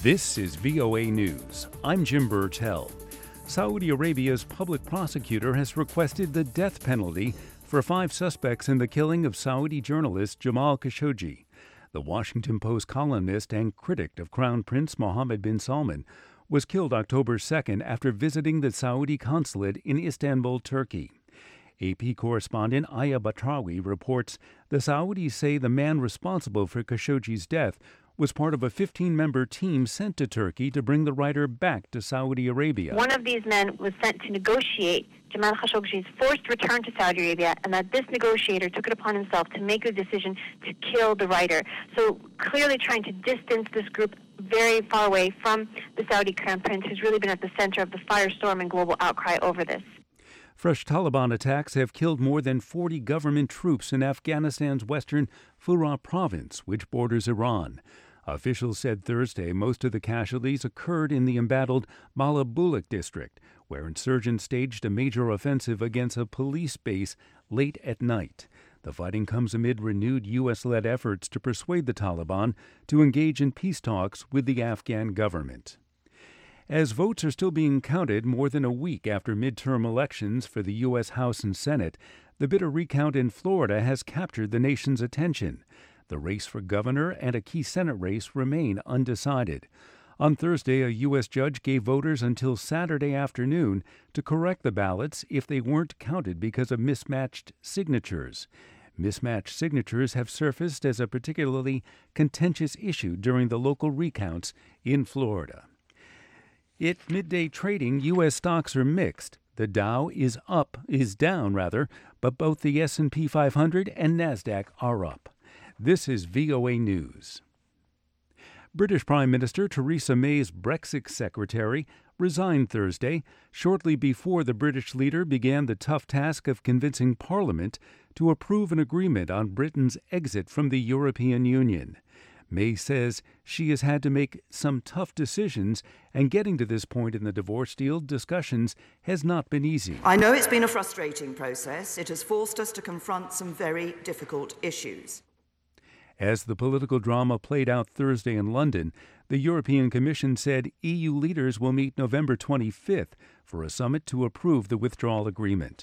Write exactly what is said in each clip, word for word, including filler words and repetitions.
This is V O A News. I'm Jim Burtell. Saudi Arabia's public prosecutor has requested the death penalty for five suspects in the killing of Saudi journalist Jamal Khashoggi. The Washington Post columnist and critic of Crown Prince Mohammed bin Salman was killed October second after visiting the Saudi consulate in Istanbul, Turkey. A P correspondent Aya Batrawi reports the Saudis say the man responsible for Khashoggi's death was part of a fifteen-member team sent to Turkey to bring the writer back to Saudi Arabia. One of these men was sent to negotiate Jamal Khashoggi's forced return to Saudi Arabia, and that this negotiator took it upon himself to make the decision to kill the writer. So clearly trying to distance this group very far away from the Saudi Crown Prince, who's really been at the center of the firestorm and global outcry over this. Fresh Taliban attacks have killed more than forty government troops in Afghanistan's western Farah province, which borders Iran. Officials said Thursday most of the casualties occurred in the embattled Bala Bulak district, where insurgents staged a major offensive against a police base late at night. The fighting comes amid renewed U S-led efforts to persuade the Taliban to engage in peace talks with the Afghan government. As votes are still being counted more than a week after midterm elections for the U S House and Senate, the bitter recount in Florida has captured the nation's attention. The race for governor and a key Senate race remain undecided. On Thursday, a U S judge gave voters until Saturday afternoon to correct the ballots if they weren't counted because of mismatched signatures. Mismatched signatures have surfaced as a particularly contentious issue during the local recounts in Florida. At midday trading, U S stocks are mixed. The Dow is up, is down rather, but both the S and P five hundred and NASDAQ are up. This is V O A News. British Prime Minister Theresa May's Brexit secretary resigned Thursday, shortly before the British leader began the tough task of convincing Parliament to approve an agreement on Britain's exit from the European Union. May says she has had to make some tough decisions, and getting to this point in the divorce deal discussions has not been easy. I know it's been a frustrating process. It has forced us to confront some very difficult issues. As the political drama played out Thursday in London, the European Commission said E U leaders will meet November twenty-fifth for a summit to approve the withdrawal agreement.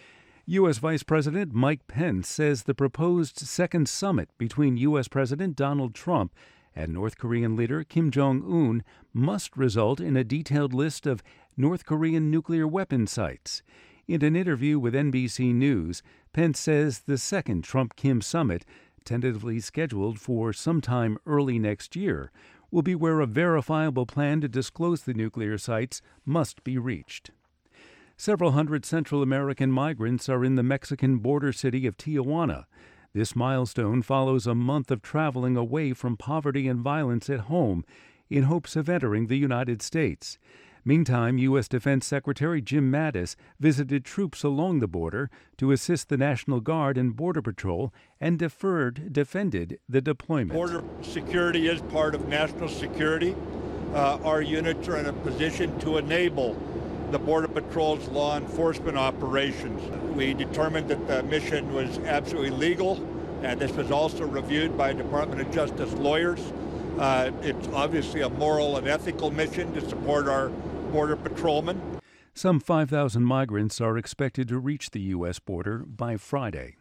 U S. Vice President Mike Pence says the proposed second summit between U S. President Donald Trump and North Korean leader Kim Jong-un must result in a detailed list of North Korean nuclear weapon sites. In an interview with N B C News, Pence says the second Trump-Kim summit, tentatively scheduled for sometime early next year, will be where a verifiable plan to disclose the nuclear sites must be reached. Several hundred Central American migrants are in the Mexican border city of Tijuana. This milestone follows a month of traveling away from poverty and violence at home in hopes of entering the United States. Meantime, U S. Defense Secretary Jim Mattis visited troops along the border to assist the National Guard and Border Patrol and deferred, defended the deployment. Border security is part of national security. Uh, our units are in a position to enable the Border Patrol's law enforcement operations. We determined that the mission was absolutely legal, and this was also reviewed by Department of Justice lawyers. Uh, it's obviously a moral and ethical mission to support our Border Patrolmen. Some five thousand migrants are expected to reach the U S border by Friday.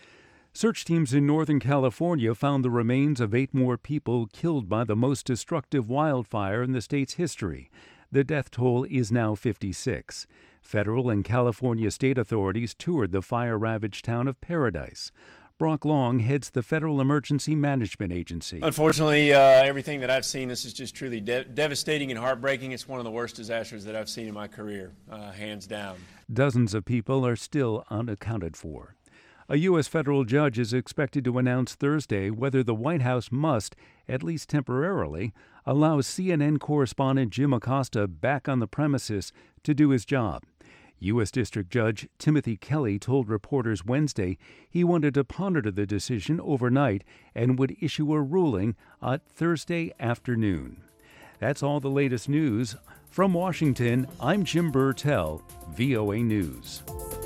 Search teams in Northern California found the remains of eight more people killed by the most destructive wildfire in the state's history. The death toll is now fifty-six. Federal and California state authorities toured the fire-ravaged town of Paradise. Brock Long heads the Federal Emergency Management Agency. Unfortunately, uh, everything that I've seen, this is just truly de- devastating and heartbreaking. It's one of the worst disasters that I've seen in my career, uh, hands down. Dozens of people are still unaccounted for. A U S federal judge is expected to announce Thursday whether the White House must, at least temporarily, allow C N N correspondent Jim Acosta back on the premises to do his job. U S. District Judge Timothy Kelly told reporters Wednesday he wanted to ponder the decision overnight and would issue a ruling on Thursday afternoon. That's all the latest news. From Washington, I'm Jim Burtell, V O A News.